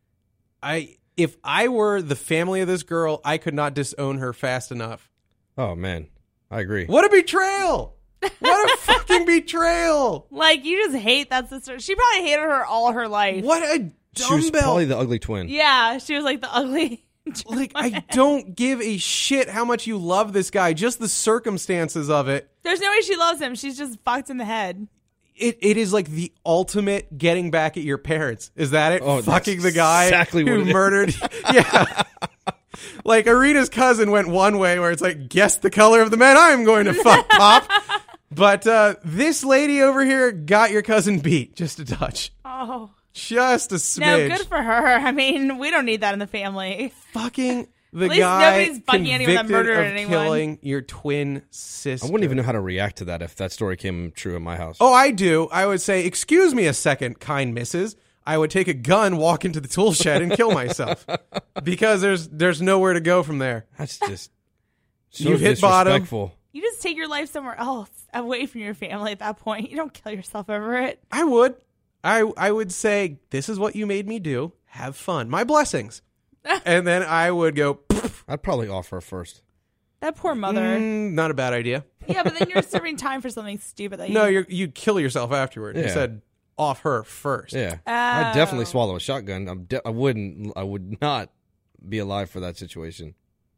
If I were the family of this girl, I could not disown her fast enough. Oh, man. I agree. What a betrayal! What a fucking betrayal! Like, you just hate that sister. She probably hated her all her life. What a She was dumbbell! probably the ugly twin. Yeah, she was like the ugly. Like, I don't give a shit how much you love this guy, just the circumstances of it. There's no way she loves him. She's just fucked in the head. It is like the ultimate getting back at your parents. Is that it? Oh, that's fucking the guy exactly what who it is. murdered. Yeah. Like Arena's cousin went one way where it's like, guess the color of the man I'm going to fuck, Pop. But this lady over here got your cousin beat just a touch. Oh. Just a No, smidge. good for her. I mean, we don't need that in the family. Fucking the At least guy nobody's fucking anyone that convicted murdered of anyone. killing your twin sister. I wouldn't even know how to react to that if that story came true in my house. Oh, I do. I would say, excuse me a second, kind missus. I would take a gun, walk into the tool shed, and kill myself. Because there's nowhere to go from there. That's just so You hit bottom. disrespectful. You just take your life somewhere else, away from your family at that point. You don't kill yourself over it. I would. I would say, this is what you made me do. Have fun. My blessings. And then I would go, "Pfft, I'd probably offer first. That poor mother. not a bad idea. Yeah, but then you're serving time for something stupid that No, you... you kill yourself afterward. You Yeah. said off her first. Yeah, Oh. I'd definitely swallow a shotgun. I would not be alive for that situation.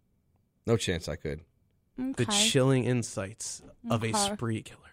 No chance I could. The Okay. chilling insights of a Okay. spree killer.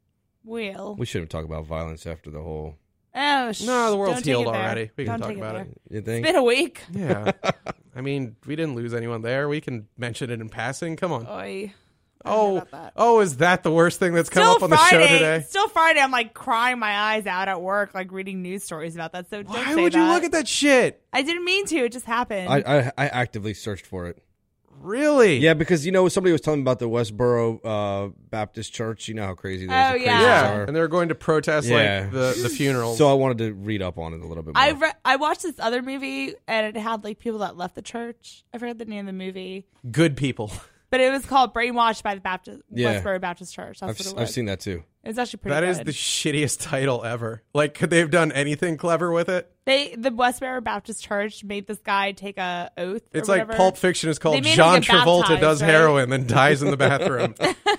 Will. We shouldn't talk about violence after the whole. Oh, No, the world's don't take healed it there. already. We can Don't talk take about there. it. You It's think? been a week. Yeah. I mean, we didn't lose anyone there. We can mention it in passing. Come on. Oy. I don't know about that. Oh, is that the worst thing that's come up on the show today? Still Friday. I'm like crying my eyes out at work, like reading news stories about that. So don't Why say would you that. look at that shit? I didn't mean to. It just happened. I actively searched for it. Really? Yeah, because somebody was telling me about the Westboro Baptist Church. You know how crazy those Oh, crazies yeah. Yeah. are. And they're going to protest Yeah. like the funerals. So I wanted to read up on it a little bit more. I watched this other movie and it had like people that left the church. I forgot the name of the movie, Good people. but it was called Brainwashed by the Yeah. Westboro Baptist Church. That's what it was. I've seen that too. It was actually pretty That good. is the shittiest title ever. Like, could they have done anything clever with it? The Westboro Baptist Church made this guy take a oath. Or It's like whatever. Pulp Fiction is called They made him John get Travolta baptized, does right? heroin, then dies in the bathroom.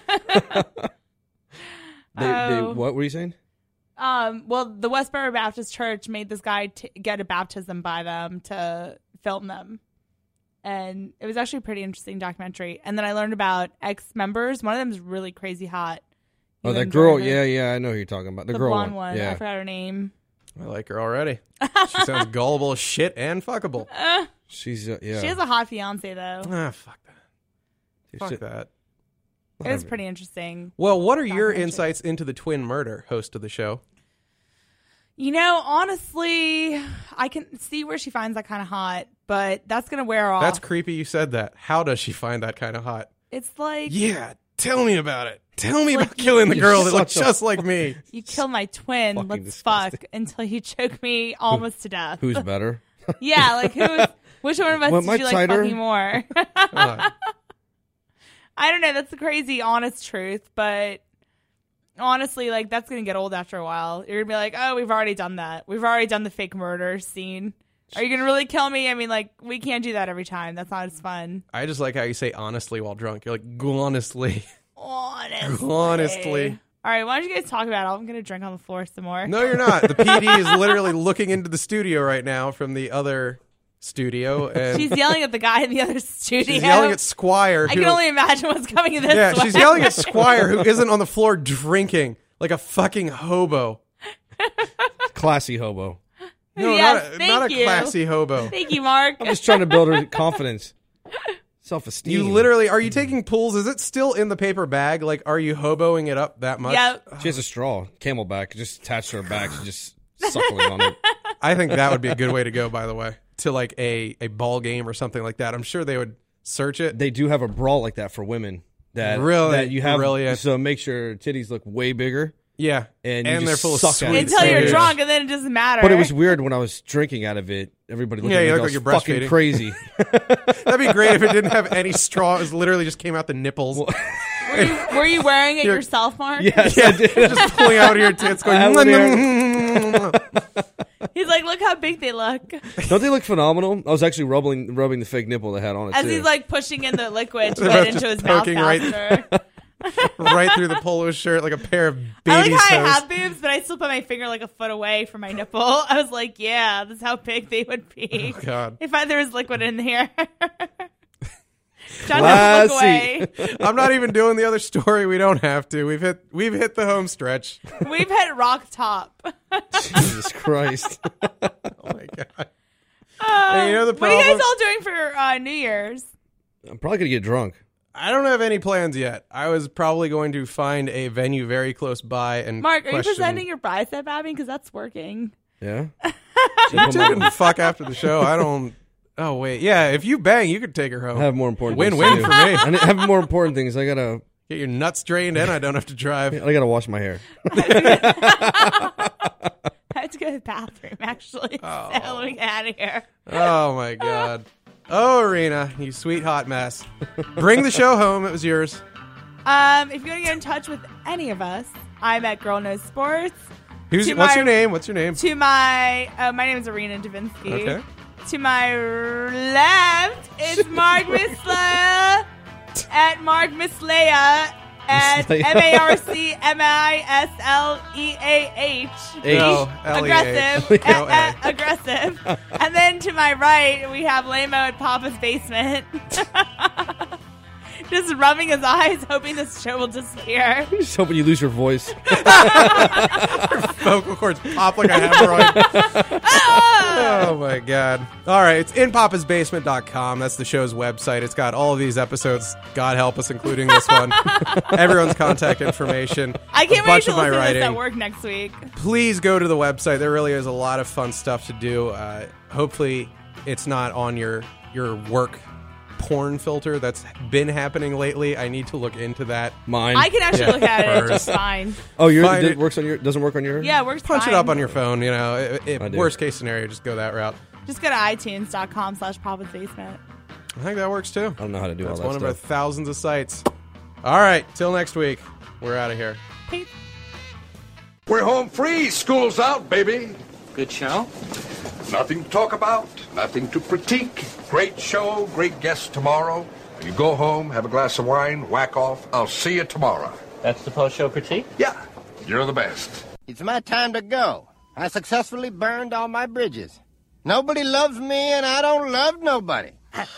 Oh. What were you saying? Well, the Westboro Baptist Church made this guy get a baptism by them to film them. And it was actually a pretty interesting documentary. And then I learned about ex-members. One of them is really crazy hot. Oh, You that enjoy girl. her. Yeah, I know who you're talking about. The girl blonde one. I Yeah. forgot her name. I like her already. She sounds gullible as shit and fuckable. She's yeah. She has a hot fiance, though. Ah, fuck that. She's Fuck just- that. It was pretty interesting. Well, what are your Documentary. insights into the twin murder, host of the show? You know, honestly, I can see where she finds that kind of hot, but that's going to wear off. That's creepy you said that. How does she find that kind of hot? It's like Yeah, tell me about it. Tell me about killing the girl that looks such a- just like me. you kill my twin, Fucking let's disgusting. fuck until you choke me almost to death. Who's better? Yeah, like which one of us Well, did my you like tighter- fucking more? Uh, I don't know. That's the crazy, honest truth. But honestly, like that's gonna get old after a while. You're gonna be like, oh, we've already done that. We've already done the fake murder scene. Are you gonna really kill me? I mean, like we can't do that every time. That's not as fun. I just like how you say honestly while drunk. You're like, honestly. Honestly. Honestly. All right, why don't you guys talk about it? I'm going to drink on the floor some more. No, you're not. The PD is literally looking into the studio right now from the other studio. And She's yelling at the guy in the other studio. she's yelling at Squire. I can only imagine what's coming this way. Yeah, she's yelling at Squire, who isn't on the floor drinking like a fucking hobo. Classy hobo. No, Yes, not a thank you. classy hobo. Thank you, Mark. I'm just trying to build her confidence, self-esteem. You literally, are you taking pulls? Is it still in the paper bag? Like, are you hoboing it up that much? Yep. She has a straw, camelback, just attached to her back. She's just suckling on it. I think that would be a good way to go, by the way, to like a ball game or something like that. I'm sure they would search it. They do have a bra like that for women. That Really? that you have. Brilliant. So make sure titties look way bigger. Yeah. And you they're just full of suck at sweet it. Until you're sage. drunk, and then it doesn't matter. But it was weird when I was drinking out of it. Everybody looked Yeah, at me you like, look I like was you're fucking breastfeeding. crazy. That'd be great if it didn't have any straw. It was literally just came out the nipples. Were you wearing it You're- yourself, Mark? Yes, Yeah, I did. just pulling out of your tits, going. I have one He's like, look how big they look. Don't they look phenomenal? I was actually rubbing the fake nipple that had on it As too. he's like pushing in the liquid to They're get both into just his mouth poking right- faster. right through the polo shirt like a pair of baby I like how I toes. have boobs, but I still put my finger like a foot away from my nipple. I was like, yeah, this is how big they would be. Oh, God. If there was liquid in here. John has to look away. I'm not even doing the other story. We don't have to. We've hit the home stretch. We've hit rock top. Jesus Christ. Oh my God. Hey, you know the What are you problem? guys all doing for New Year's? I'm probably gonna get drunk. I don't have any plans yet. I was probably going to find a venue very close by and Mark, are you question- presenting your bicep at me? Because that's working. Yeah. You two can fuck after the show. I don't. Oh wait, yeah. If you bang, you could take her home. I have more important Win-win things to for do. me. I have more important things. I gotta Get your nuts drained, and I don't have to drive. wash my hair. I had to go to the bathroom, actually. Oh. So let me get out of here. Oh my God. Oh, Arena, you sweet hot mess. Bring the show home. It was yours. If you want to get in touch with any of us, I'm at Girl Knows Sports. What's my- your name? What's your name? To my name is Arena Davinsky. Okay. To my left is Mark Mislea at Mark Mislea at Mislea. MarkMisleah. No, Aggressive. L-E-A-H. No, A. Aggressive. And then to my right, we have Lamo at Papa's Basement. Just rubbing his eyes, hoping this show will disappear. Just hoping you lose your voice. Vocal cords pop like a hemorrhoid. Oh my God. All right, it's inpapasbasement.com. That's the show's website. It's got all of these episodes, God help us, including this one. Everyone's contact information. I can't a wait bunch to of my listen to this writing. at work next week. Please go to the website. There really is a lot of fun stuff to do. Hopefully it's not on your work porn filter that's been happening lately. I need to look into that. Mine. I can actually Yeah, look at it. It's hers. just fine. Oh, yours Find it it. works on your doesn't work on your. Yeah, it works Punch fine. it up on your phone, you know. If I do. worst case scenario, just go that route. Just go to iTunes.com/Papa's Basement. I think that works too. I don't know how to do That's all one that of our stuff. thousands of sites. All right, till next week. We're out of here. Peace. We're home free. School's out, baby. Good show? Nothing to talk about, nothing to critique. Great show, great guests tomorrow. You go home, have a glass of wine, whack off. I'll see you tomorrow. That's the post-show critique? Yeah, you're the best. It's my time to go. I successfully burned all my bridges. Nobody loves me, and I don't love nobody.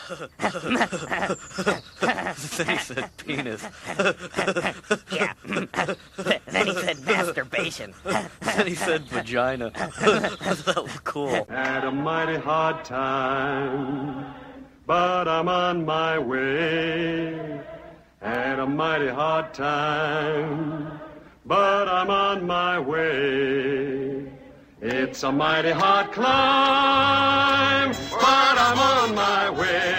Then he said penis. Yeah. Then he said masturbation. Then he said vagina. That was cool. Had a mighty hard time, but I'm on my way. Had a mighty hard time, but I'm on my way. It's a mighty hard climb, but I'm on my way.